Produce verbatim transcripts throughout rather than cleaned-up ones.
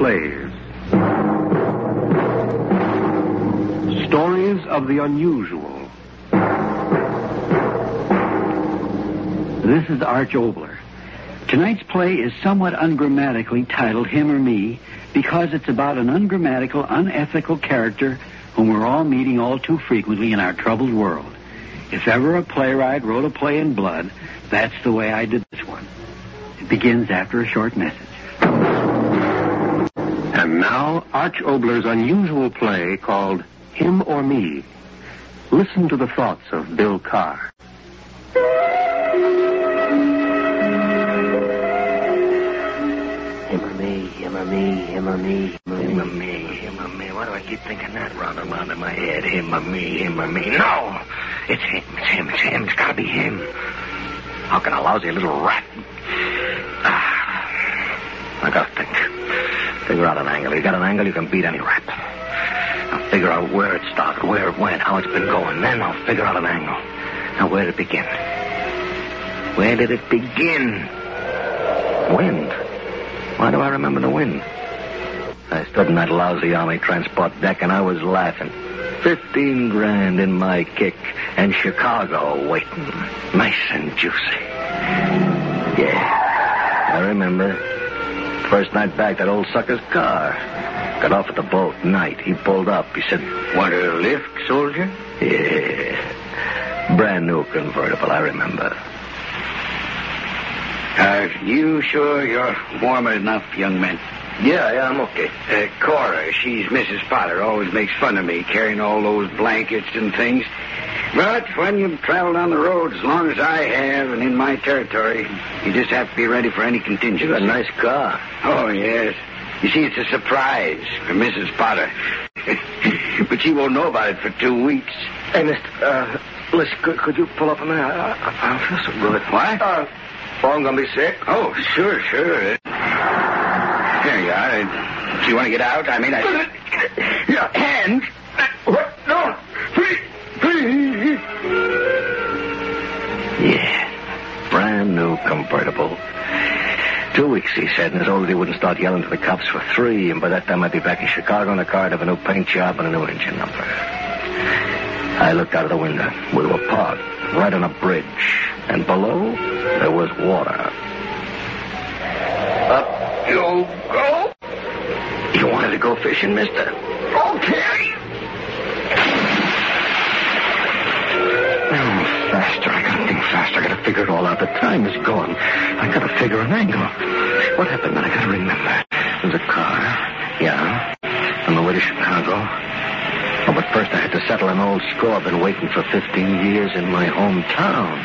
Plays. Stories of the unusual. This is Arch Obler. Tonight's play is somewhat ungrammatically titled Him or Me because it's about an ungrammatical, unethical character whom we're all meeting all too frequently in our troubled world. If ever a playwright wrote a play in blood, that's the way I did this one. It begins after a short message. And now, Arch Obler's unusual play called Him or Me. Listen to the thoughts of Bill Carr. Him or me, him or me, him or me, him or me, him or me. Why do I keep thinking that round and round in my head? Him or me, him or me. No! It's him, it's him, it's him. It's gotta be him. How can a lousy little rat... Ah, I gotta think. Figure out an angle. You got an angle, you can beat any rat. I'll figure out where it started, where it went, how it's been going. Then I'll figure out an angle. Now, where did it begin? Where did it begin? Wind. Why do I remember the wind? I stood in that lousy Army transport deck and I was laughing. Fifteen grand in my kick and Chicago waiting. Nice and juicy. Yeah, I remember. First night back, that old sucker's car. Got off at the boat. Night. He pulled up. He said, "Want a lift, soldier?" Yeah. Brand new convertible, I remember. Are you sure you're warm enough, young man? Yeah, yeah, I'm okay. Uh, Cora, she's Missus Potter, always makes fun of me carrying all those blankets and things. But when you've traveled on the road as long as I have and in my territory, you just have to be ready for any contingency. You got a nice car. Oh, yes. You see, it's a surprise for Missus Potter. But she won't know about it for two weeks. Hey, mister, uh, listen, could, could you pull up a minute? I, I, I feel so good. What? Uh, oh, I'm going to be sick. Oh, sure, sure. There you are. Do you want to get out? I mean, I... Your hand? What? No. Please. Please. Yeah. Brand new convertible. Two weeks, he said, and as old as he wouldn't start yelling to the cops for three, and by that time I'd be back in Chicago in a car, I'd have a new paint job and a new engine number. I looked out of the window. We were parked right on a bridge, and below there was water. Up you go. You wanted to go fishing, mister? Okay. Oh, faster. I gotta think faster. I gotta figure it all out. The time is gone. I gotta figure an angle. What happened? I gotta remember. There's a car. Yeah. On the way to Chicago. Oh, but first I had to settle an old score I've been waiting for fifteen years in my hometown.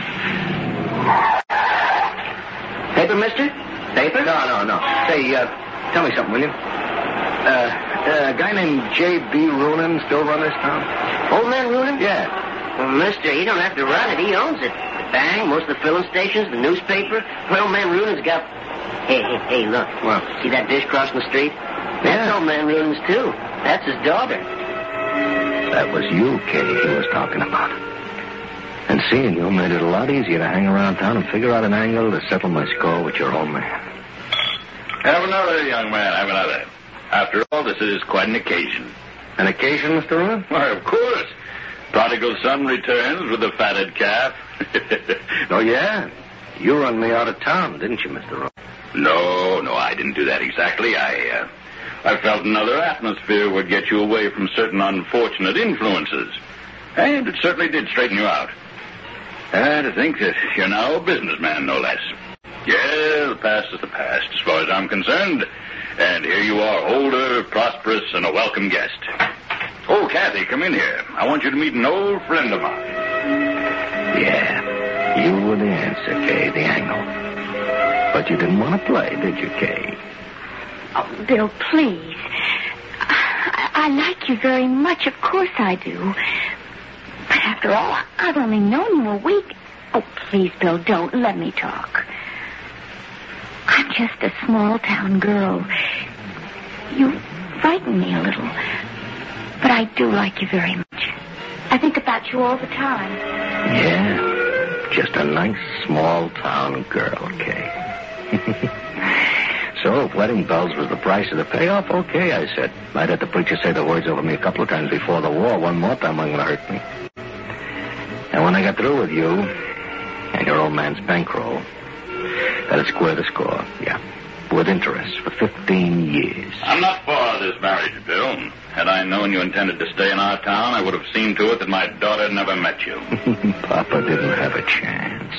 Paper, mister? Paper? No, no, no. Say, uh, tell me something, will you? Uh, uh, a guy named J B. Roonan still run this town? Old man Roonan? Yeah. Well, mister, he don't have to run it. He owns it. The bank, most of the filling stations, the newspaper. Well, old man Roonan's got... Hey, hey, hey, look. What? See that dish crossing the street? Yeah. That's old man Roonan's, too. That's his daughter. That was you, Kay, he was talking about. And seeing you made it a lot easier to hang around town and figure out an angle to settle my score with your old man. Have another, young man, have another. After all, this is quite an occasion. An occasion, Mister Roonan? Why, of course. Prodigal son returns with a fatted calf. Oh, yeah? You run me out of town, didn't you, Mister Roonan? No, no, I didn't do that exactly. I, uh, I felt another atmosphere would get you away from certain unfortunate influences. And it certainly did straighten you out. And to think that you're now a businessman, no less. Yeah, the past is the past, as far as I'm concerned. And here you are, older, prosperous, and a welcome guest. Oh, Kathy, come in here. I want you to meet an old friend of mine. Yeah, you were the answer, Kay, the angle. But you didn't want to play, did you, Kay? Oh, Bill, please. I, I like you very much. Of course I do. But after all, I've only known you a week. Oh, please, Bill, don't. Let me talk. I'm just a small-town girl. You frighten me a little. But I do like you very much. I think about you all the time. Yeah, just a nice small-town girl, Kay. So if wedding bells was the price of the payoff, okay, I said. I'd had the preacher say the words over me a couple of times before the war. One more time wasn't going to hurt me. And when I got through with you and your old man's bankroll, that'd square the score, yeah. With interest for fifteen years. I'm not for this marriage, Bill. Had I known you intended to stay in our town, I would have seen to it that my daughter never met you. Papa didn't have a chance.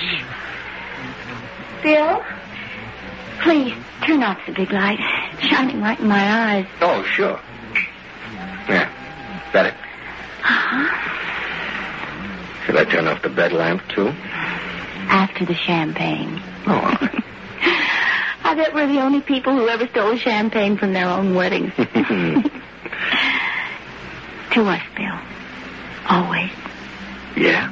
Bill, please turn off the big light. It's shining right in my eyes. Oh, sure. Yeah, better. Uh-huh. Should I turn off the bed lamp, too? After the champagne. Oh, all right. I bet we're the only people who ever stole champagne from their own weddings. To us, Bill. Always. Yeah.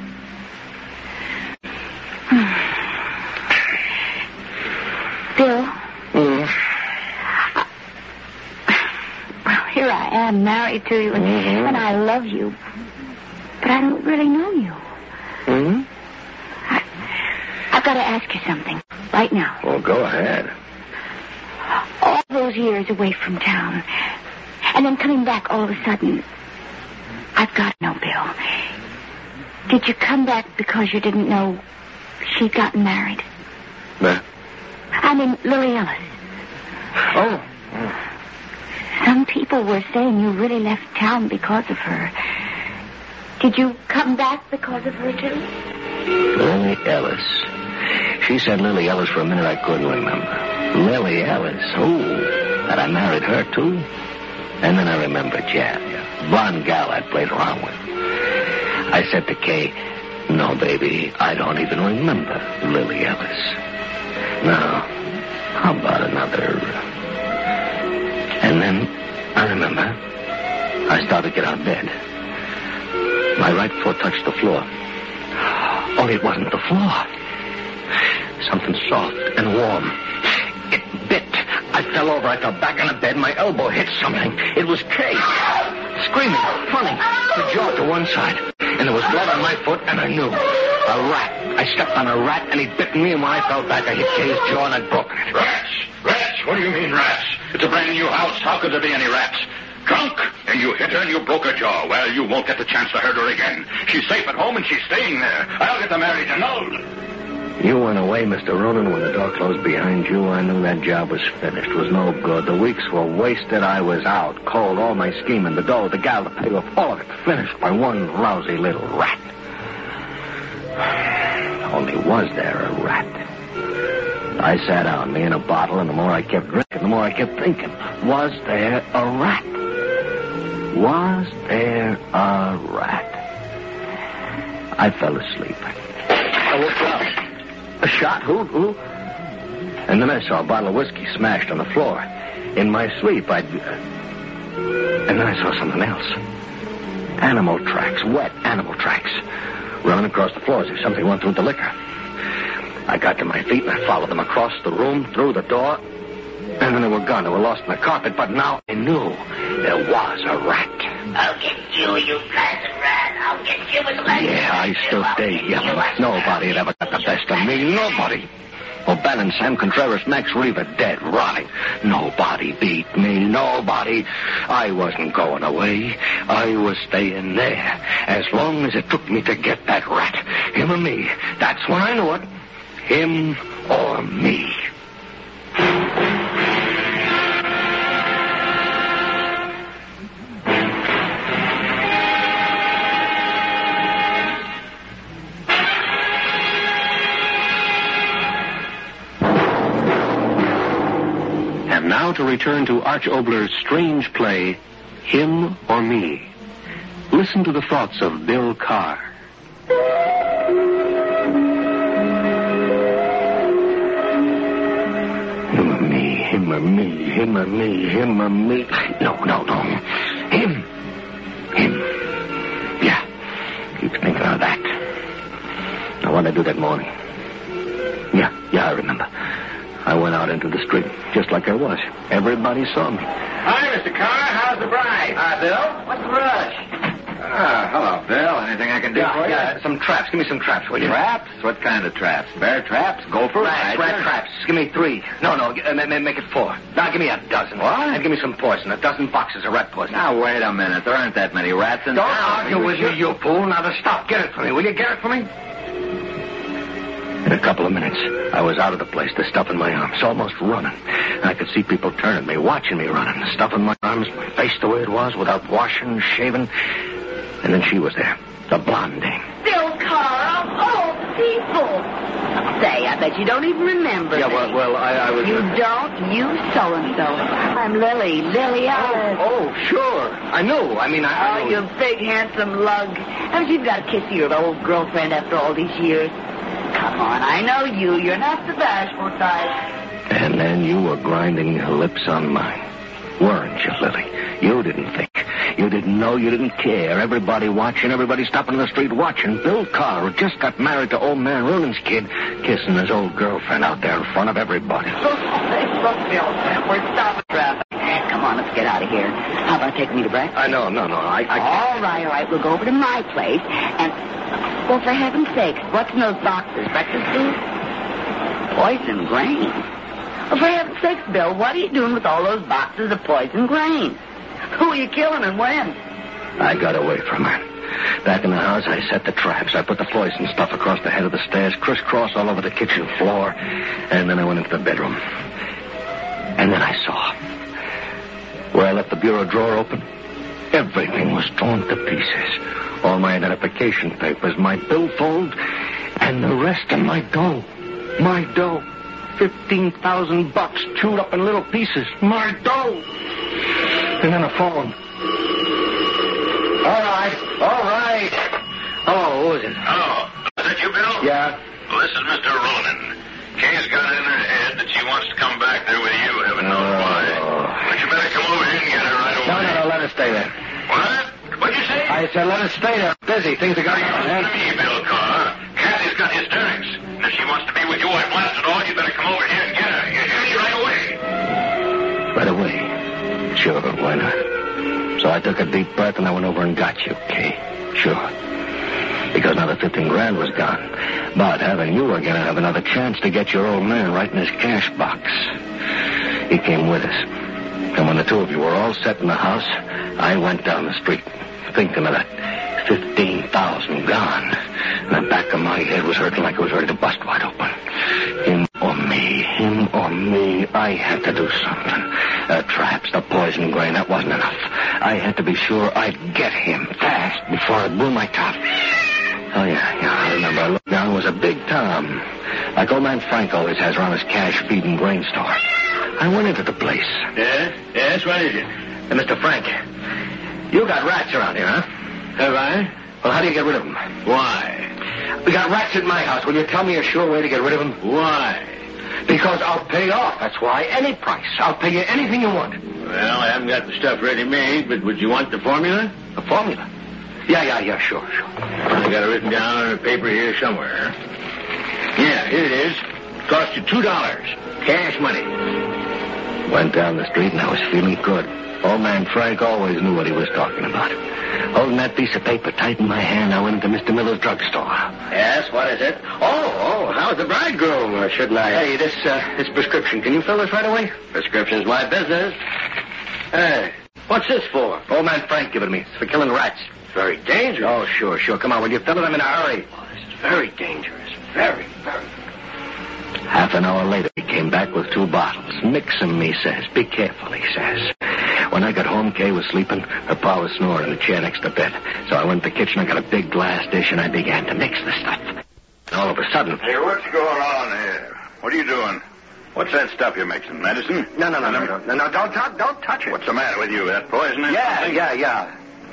Bill? Mm. I, well, here I am, married to you, and, mm-hmm. and I love you. But I don't really know you. Hmm? I, I've got to ask you something right now. Well, go ahead. All those years away from town, and then coming back all of a sudden, I've got to know, Bill. Did you come back because you didn't know she'd gotten married? What? I mean, Lily Ellis. Oh. Some people were saying you really left town because of her. Did you come back because of her, too? Lily Ellis. She said Lily Ellis for a minute I couldn't remember. Lily Ellis. Oh, that I married her, too. And then I remembered Jan, blonde gal I played around with. I said to Kay, no, baby, I don't even remember Lily Ellis. Now, how about another... And then I remember I started to get out of bed. My right foot touched the floor. Only it wasn't the floor. Something soft and warm. It bit. I fell over. I fell back on the bed. My elbow hit something. It was Kay. Screaming. Funny. The jaw to one side. And there was blood on my foot, and I knew. A rat. I stepped on a rat, and he bit me, and when I fell back, I hit Kay's jaw, and I'd broken it. Rats! Rats! What do you mean, rats? It's a brand new house. How could there be any rats? Drunk! And you hit her and you broke her jaw. Well, you won't get the chance to hurt her again. She's safe at home, and she's staying there. I'll get the marriage annulled. You went away, Mister Ronan, when the door closed behind you. I knew that job was finished. It was no good. The weeks were wasted. I was out, cold. All my scheming, the dough, the gal, the pay off, all of it finished by one lousy little rat. Only was there a rat. I sat down, me and a bottle, and the more I kept drinking, the more I kept thinking, was there a rat? Was there a rat? I fell asleep. I woke up. A shot? Who? Who? And then I saw a bottle of whiskey smashed on the floor. In my sleep, I'd... And then I saw something else. Animal tracks, wet animal tracks, running across the floor as if something went through the liquor. I got to my feet and I followed them across the room, through the door, and then they were gone. They were lost in the carpet, but now I knew there was a rat. I'll get you, you blasted rat. I'll get you with the last... Yeah, I stood there yelling. Nobody had ever got the best of me. Nobody. O'Bannon, Sam Contreras, Max Reaver, dead, rotting. Nobody beat me. Nobody. I wasn't going away. I was staying there as long as it took me to get that rat. Him or me. That's when I knew it. Him or me. And now to return to Arch Obler's strange play, Him or Me. Listen to the thoughts of Bill Carr. Him or me, him or me, him or me, him or me. No, no, no. Him. Him. Yeah. Keep thinking of that. Now, what did I do that morning? Yeah, yeah, I remember. I went out into the street, just like I was. Everybody saw me. Hi, Mister Carr. How's the bride? Hi, Bill. What's the rush? Uh, Ah, hello, Bill. Anything I can do Yeah, for you? yeah, some traps. Give me some traps, will you? Traps? What kind of traps? Bear traps? Gopher? Rat, rat traps. Give me three. No, no, g- uh, ma- ma- make it four. Now, give me a dozen. What? And give me some poison. A dozen boxes of rat poison. Now, wait a minute. There aren't that many rats in Don't town. argue with me, you fool. Now, to stop. Get it for me. Will you get it for me? In a couple of minutes, I was out of the place, the stuff in my arms, almost running. I could see people turning me, watching me running, the stuff in my arms, my face the way it was, without washing, shaving. And then she was there, the blonde dame. Bill Carr, of all people. Say, I bet you don't even remember Yeah, me. well, well I, I was... You don't? You so-and-so. I'm Lily, Lily Alice. Oh, sure. I knew. I mean, I... I Oh, knew. you big, handsome lug. Haven't you got a kiss of your old girlfriend after all these years? Come on, I know you. You're not the bashful type. And then you were grinding your lips on mine. Weren't you, Lily? You didn't think. You didn't know. You didn't care. Everybody watching. Everybody stopping in the street watching. Bill Carr, who just got married to old man Runin's kid, kissing his old girlfriend out there in front of everybody. Look, Bill, we're stopping traffic. Come on, let's get out of here. How about taking me to breakfast? I know, no, no. I, I All right, all right. We'll go over to my place and... Well, for heaven's sakes, what's in those boxes? Breakfast food? Poison grain. Well, for heaven's sakes, Bill, what are you doing with all those boxes of poison grain? Who are you killing and when? I got away from her. Back in the house, I set the traps. I put the poison stuff across the head of the stairs, crisscross all over the kitchen floor, and then I went into the bedroom. And then I saw. Where I left the bureau drawer open, everything was torn to pieces. All my identification papers, my billfold, and the rest of my dough. My dough. Fifteen thousand bucks chewed up in little pieces. My dough. And then a phone. All right. All right. Oh, who is it? Hello. Is that you, Bill? Yeah. Well, this is Mister Ronan. Kay's got it in her head that she wants to come back there with you. Heaven knows Oh. why. But you better come over here and get her right away. No, no, no, let her stay there. What? What'd you say? I said let her stay there. Busy. Things are going Now, you on. listen to me, Bill Carr. Kathy's got hysterics. And if she wants to be with you, I blast it all. You better come over here and get her. You hear me? Right away. Right away. Sure, why not? So I took a deep breath and I went over and got you, Kay. Sure. Because now the fifteen grand was gone. But having you were going to have another chance to get your old man right in his cash box. He came with us. And when the two of you were all set in the house, I went down the street, thinking of that fifteen thousand gone. And the back of my head was hurting like it was ready to bust wide open. Him or me, him or me, I had to do something. The traps, the poison grain, that wasn't enough. I had to be sure I'd get him fast before it blew my top. Oh, yeah, yeah, I remember. I looked down, it was a big Tom. Like old man Frank always has around his cash feeding grain store. I went into the place. Yes? Yes, what is it? Hey, Mister Frank, you got rats around here, huh? Have I? Well, how do you get rid of them? Why? We got rats in my house. Will you tell me a sure way to get rid of them? Why? Because I'll pay off, that's why. Any price. I'll pay you anything you want. Well, I haven't got the stuff ready-made, but would you want the formula? A formula? Yeah, yeah, yeah, sure, sure. I got it written down on a paper here somewhere. Yeah, here it is. Cost you two dollars. Cash money. Went down the street and I was feeling good. Old man Frank always knew what he was talking about. Holding that piece of paper tight in my hand, I went into Mister Miller's drugstore. Yes, what is it? Oh, oh, how's the bridegroom, or shouldn't I? Hey, this, uh, this prescription, can you fill this right away? Prescription's my business. Hey, what's this for? Old man Frank gave it to me. It's for killing rats. It's very dangerous. Oh, sure, sure. Come on, will you fill it? I'm in a hurry. Oh, this is very dangerous. Very, very. Half an hour later, he came back with two bottles. Mix 'em, he says. Be careful, he says. When I got home, Kay was sleeping. Her pa was snoring in the chair next to bed. So I went to the kitchen, I got a big glass dish, and I began to mix the stuff. And all of a sudden... Hey, what's going on here? What are you doing? What's that stuff you're mixing? Medicine? No, no, no, no, no, no, no, don't, touch, don't touch it. What's the matter with you? That poison in Yeah, something? yeah, yeah.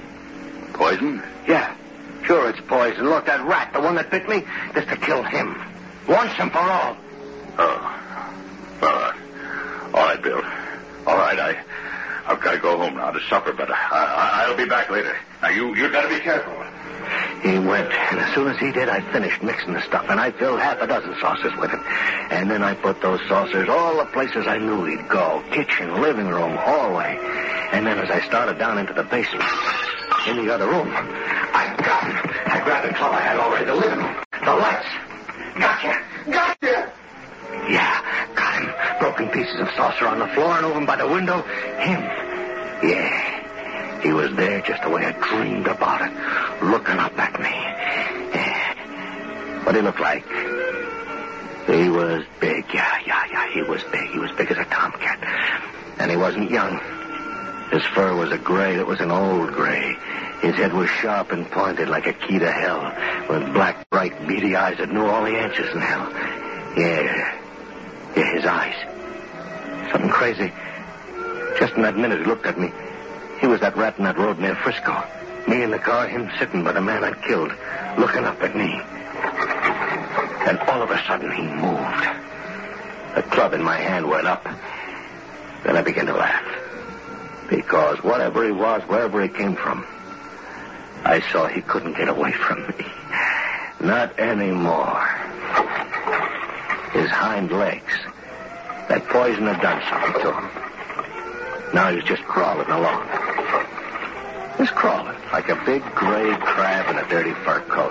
Poison? Yeah. Sure, it's poison. Look, that rat, the one that bit me, just to kill him. Once and for all. Oh. Well, uh, all right, Bill. All right, I, I've got to go home now to supper, but I, I, I'll be back later. Now, you, you got to be careful. He went, and as soon as he did, I finished mixing the stuff, and I filled half a dozen saucers with it. And then I put those saucers all the places I knew he'd go. Kitchen, living room, hallway. And then as I started down into the basement, in the other room. I got him. I grabbed the club I had already, the living room, the lights. Gotcha. Gotcha. Yeah, got him. Broken pieces of saucer on the floor and over by the window. Him. Yeah. He was there just the way I dreamed about it, looking up at me. Yeah. What did he look like? He was big. Yeah, yeah, yeah. He was big. He was big as a tomcat. And he wasn't young. His fur was a gray that was an old gray. His head was sharp and pointed like a key to hell, with black, bright, beady eyes that knew all the answers in hell. Yeah. Yeah, his eyes. Something crazy. Just in that minute he looked at me. He was that rat in that road near Frisco. Me in the car, him sitting by the man I'd killed, looking up at me. And all of a sudden he moved. The club in my hand went up. Then I began to laugh. Because whatever he was, wherever he came from, I saw he couldn't get away from me. Not anymore. His hind legs. That poison had done something to him. Now he was just crawling along. Just crawling like a big gray crab in a dirty fur coat.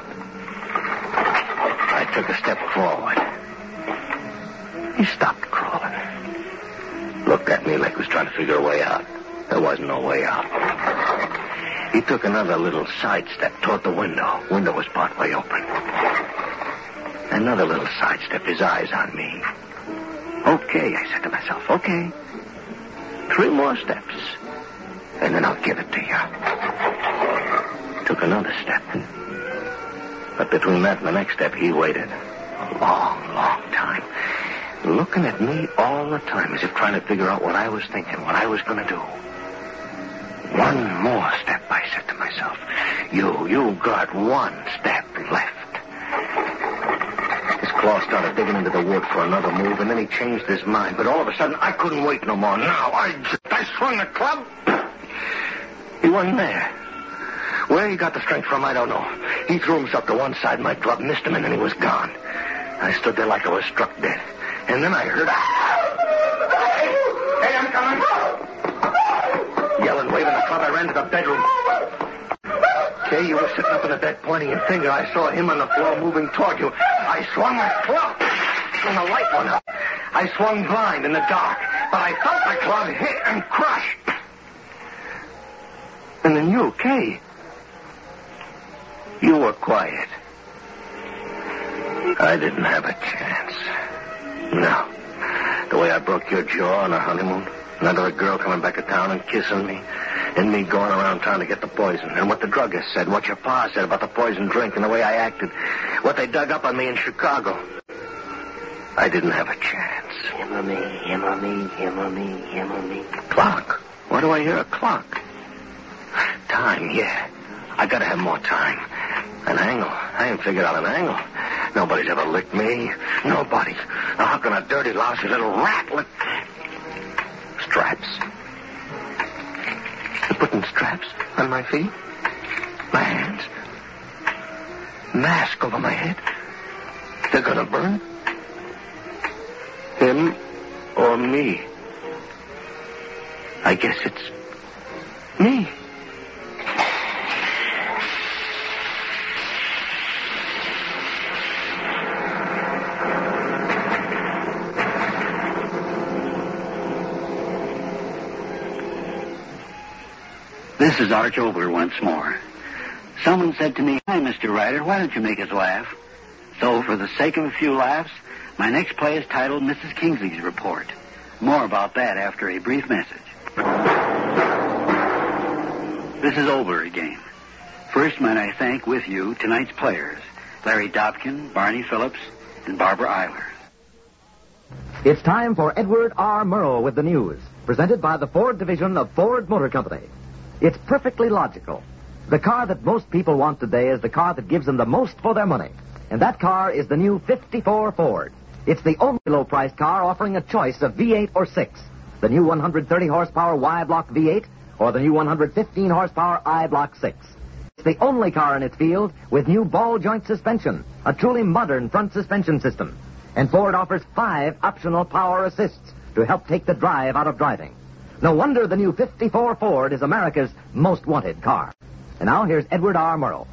I took a step forward. He stopped crawling. Looked at me like he was trying to figure a way out. There wasn't no way out. He took another little sidestep toward the window. Window was partway open. Another little sidestep, his eyes on me. Okay, I said to myself, okay. Three more steps, and then I'll give it to you. Took another step. But between that and the next step, he waited. A long, long time. Looking at me all the time as if trying to figure out what I was thinking, what I was going to do. One more step, I said to myself. You, you got one step left. His claw started digging into the wood for another move, and then he changed his mind. But all of a sudden, I couldn't wait no more. Now, I, I swung the club. He wasn't there. Where he got the strength from, I don't know. He threw himself to one side, my club missed him, and then he was gone. I stood there like I was struck dead. And then I heard... Hey, I'm coming. Yelling, waving the club, I ran to the bedroom. Kay, you were sitting up in the bed pointing your finger. I saw him on the floor moving toward you. I swung the club. And the light went up. I swung blind in the dark. But I felt the club hit and crush. And then you, Kay... You were quiet. I didn't have a chance. No. The way I broke your jaw on our honeymoon. Another girl coming back to town and kissing me. And me going around town to get the poison. And what the druggist said. What your pa said about the poison drink and the way I acted. What they dug up on me in Chicago. I didn't have a chance. Him or me, him or me, him or me, him or me. Clock. Why do I hear a clock? Time, yeah. I gotta have more time. An angle. I ain't figured out an angle. Nobody's ever licked me. Nobody. Now how can a dirty, lousy little rat lick... Straps. They're putting straps on my feet. My hands. Mask over my head. They're gonna burn. Him or me. I guess it's me. This is Arch Obler once more. Someone said to me, "Hi, Mister Ryder, why don't you make us laugh?" So, for the sake of a few laughs, my next play is titled Missus Kingsley's Report. More about that after a brief message. This is Obler again. First, might I thank with you tonight's players, Larry Dobkin, Barney Phillips, and Barbara Eiler. It's time for Edward R. Murrow with the news, presented by the Ford division of Ford Motor Company. It's perfectly logical. The car that most people want today is the car that gives them the most for their money. And that car is the new fifty-four Ford. It's the only low-priced car offering a choice of V eight or six. The new one hundred thirty horsepower Y-Block V eight or the new one hundred fifteen horsepower I-Block six. It's the only car in its field with new ball joint suspension, a truly modern front suspension system. And Ford offers five optional power assists to help take the drive out of driving. No wonder the new fifty-four Ford is America's most wanted car. And now here's Edward R. Murrow.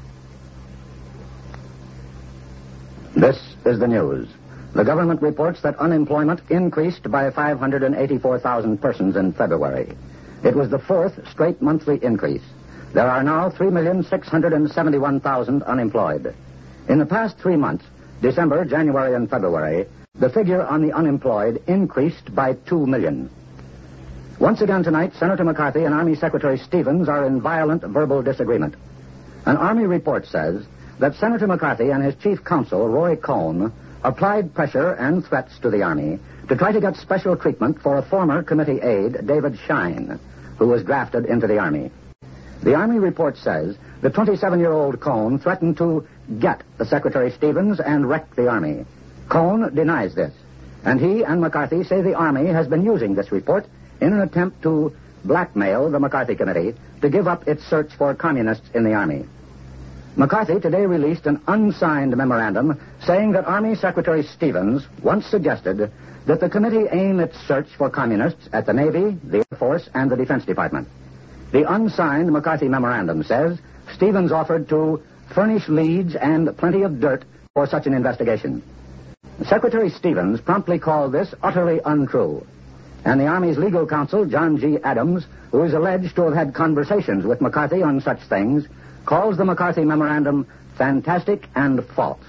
This is the news. The government reports that unemployment increased by five hundred eighty-four thousand persons in February. It was the fourth straight monthly increase. There are now three million six hundred seventy-one thousand unemployed. In the past three months, December, January, and February, the figure on the unemployed increased by two million. Once again tonight, Senator McCarthy and Army Secretary Stevens are in violent verbal disagreement. An Army report says that Senator McCarthy and his chief counsel, Roy Cohn, applied pressure and threats to the Army to try to get special treatment for a former committee aide, David Shine, who was drafted into the Army. The Army report says the twenty-seven-year-old Cohn threatened to get the Secretary Stevens and wreck the Army. Cohn denies this, and he and McCarthy say the Army has been using this report in an attempt to blackmail the McCarthy Committee to give up its search for communists in the Army. McCarthy today released an unsigned memorandum saying that Army Secretary Stevens once suggested that the committee aim its search for communists at the Navy, the Air Force, and the Defense Department. The unsigned McCarthy memorandum says Stevens offered to furnish leads and plenty of dirt for such an investigation. Secretary Stevens promptly called this utterly untrue. And the Army's legal counsel, John G. Adams, who is alleged to have had conversations with McCarthy on such things, calls the McCarthy memorandum fantastic and false.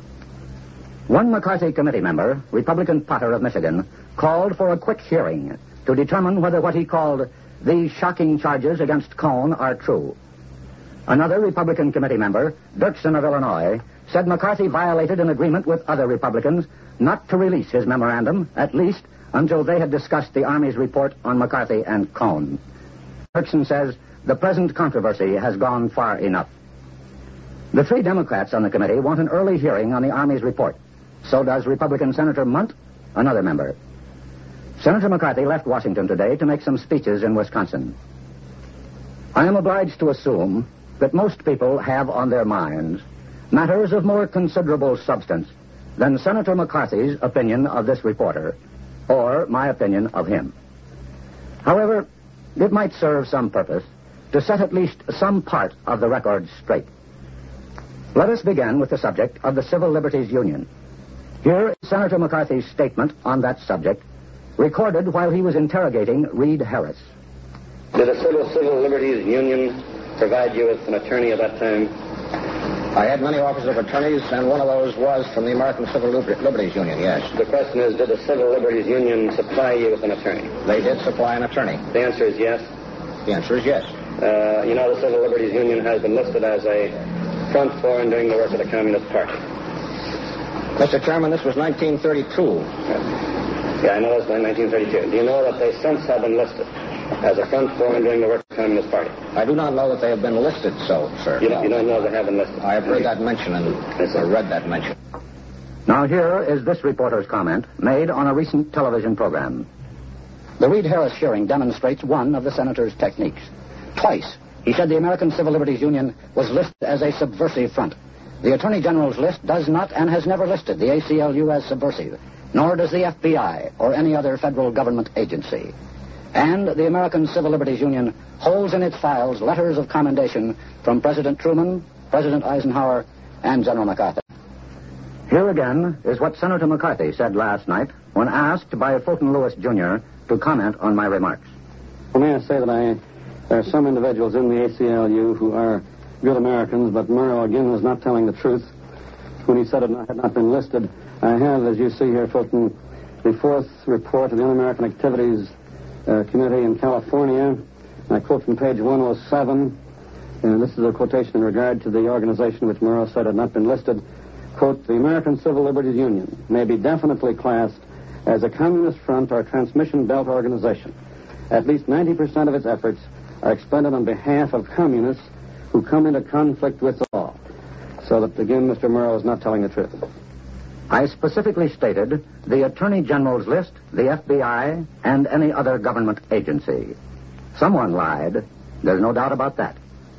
One McCarthy committee member, Republican Potter of Michigan, called for a quick hearing to determine whether what he called these shocking charges against Cohn are true. Another Republican committee member, Dirksen of Illinois, said McCarthy violated an agreement with other Republicans not to release his memorandum, at least until they had discussed the Army's report on McCarthy and Cohn. Dirksen says the present controversy has gone far enough. The three Democrats on the committee want an early hearing on the Army's report. So does Republican Senator Munt, another member. Senator McCarthy left Washington today to make some speeches in Wisconsin. I am obliged to assume that most people have on their minds matters of more considerable substance than Senator McCarthy's opinion of this reporter or my opinion of him. However, it might serve some purpose to set at least some part of the record straight. Let us begin with the subject of the Civil Liberties Union. Here is Senator McCarthy's statement on that subject, recorded while he was interrogating Reed Harris. Did the Civil Civil Liberties Union provide you with an attorney at that time? I had many offers of attorneys, and one of those was from the American Civil Liberties Union, yes. The question is, did the Civil Liberties Union supply you with an attorney? They did supply an attorney. The answer is yes? The answer is yes. Uh, you know, the Civil Liberties Union has been listed as a front for and doing the work of the Communist Party. Mister Chairman, this was nineteen thirty-two. Yeah, I know it's nineteen thirty-two. Do you know that they since have been listed as a front for and doing the work of the Communist Party? I do not know that they have been listed so, sir. You, no. you don't know they have been listed? I have heard that mention and yes, I read that mention. Now here is this reporter's comment made on a recent television program. The Reed Harris hearing demonstrates one of the senator's techniques. Twice, he said the American Civil Liberties Union was listed as a subversive front. The Attorney General's list does not and has never listed the A C L U as subversive, nor does the F B I or any other federal government agency. And the American Civil Liberties Union holds in its files letters of commendation from President Truman, President Eisenhower, and General MacArthur. Here again is what Senator McCarthy said last night when asked by Fulton Lewis, Junior to comment on my remarks. Well, may I say that I, there are some individuals in the A C L U who are good Americans, but Murrow, again, was not telling the truth when he said it had not been listed. I have, as you see here, Fulton, the fourth report of the Un-American Activities uh, Committee in California. I quote from page one oh seven, and this is a quotation in regard to the organization which Murrow said had not been listed. Quote, the American Civil Liberties Union may be definitely classed as a communist front or transmission belt organization. At least ninety percent of its efforts are expended on behalf of communists who come into conflict with the law. So that, again, Mister Murrow is not telling the truth. I specifically stated the Attorney General's list, the F B I, and any other government agency. Someone lied. There's no doubt about that.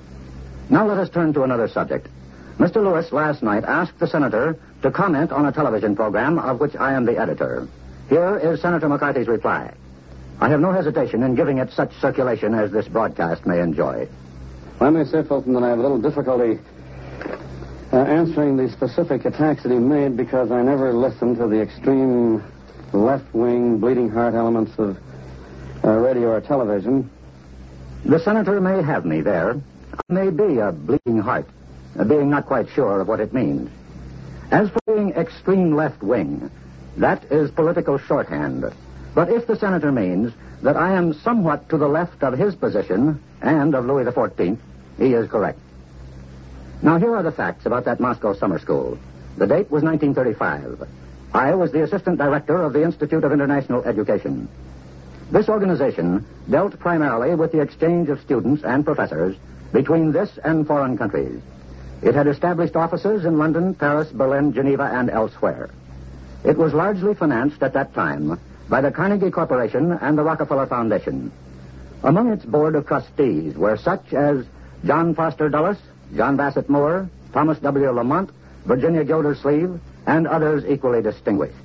Now let us turn to another subject. Mister Lewis last night asked the senator to comment on a television program of which I am the editor. Here is Senator McCarthy's reply. I have no hesitation in giving it such circulation as this broadcast may enjoy. I may say, Fulton, that I have a little difficulty uh, answering the specific attacks that he made because I never listened to the extreme left-wing bleeding heart elements of uh, radio or television. The senator may have me there. I may be a bleeding heart, uh, being not quite sure of what it means. As for being extreme left-wing, that is political shorthand. But if the senator means that I am somewhat to the left of his position and of Louis the Fourteenth, he is correct. Now, here are the facts about that Moscow summer school. The date was nineteen thirty-five. I was the assistant director of the Institute of International Education. This organization dealt primarily with the exchange of students and professors between this and foreign countries. It had established offices in London, Paris, Berlin, Geneva, and elsewhere. It was largely financed at that time by the Carnegie Corporation and the Rockefeller Foundation. Among its board of trustees were such as John Foster Dulles, John Bassett Moore, Thomas W. Lamont, Virginia Gildersleeve, and others equally distinguished.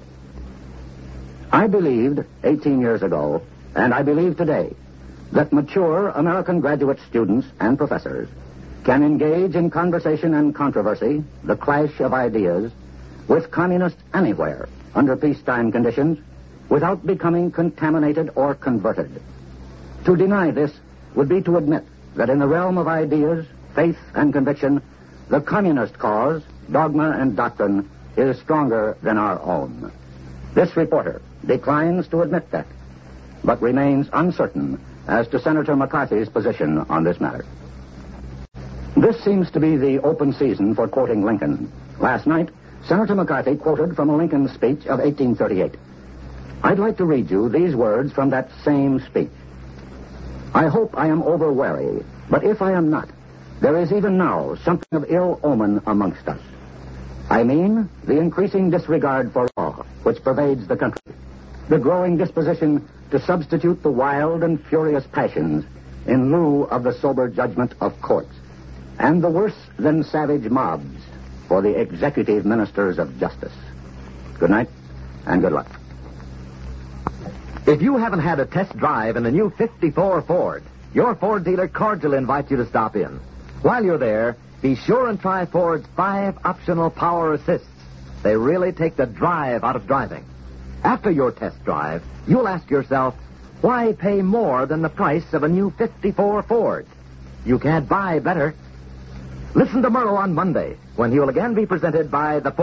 I believed eighteen years ago, and I believe today, that mature American graduate students and professors can engage in conversation and controversy, the clash of ideas, with communists anywhere under peacetime conditions without becoming contaminated or converted. To deny this would be to admit that in the realm of ideas, faith, and conviction, the communist cause, dogma, and doctrine is stronger than our own. This reporter declines to admit that, but remains uncertain as to Senator McCarthy's position on this matter. This seems to be the open season for quoting Lincoln. Last night, Senator McCarthy quoted from a Lincoln speech of eighteen thirty-eight. I'd like to read you these words from that same speech. I hope I am over wary, but if I am not, there is even now something of ill omen amongst us. I mean the increasing disregard for law which pervades the country, the growing disposition to substitute the wild and furious passions in lieu of the sober judgment of courts, and the worse than savage mobs for the executive ministers of justice. Good night, and good luck. If you haven't had a test drive in the new fifty-four Ford, your Ford dealer cordially invites you to stop in. While you're there, be sure and try Ford's five optional power assists. They really take the drive out of driving. After your test drive, you'll ask yourself, why pay more than the price of a new fifty-four Ford? You can't buy better. Listen to Murrow on Monday, when he will again be presented by the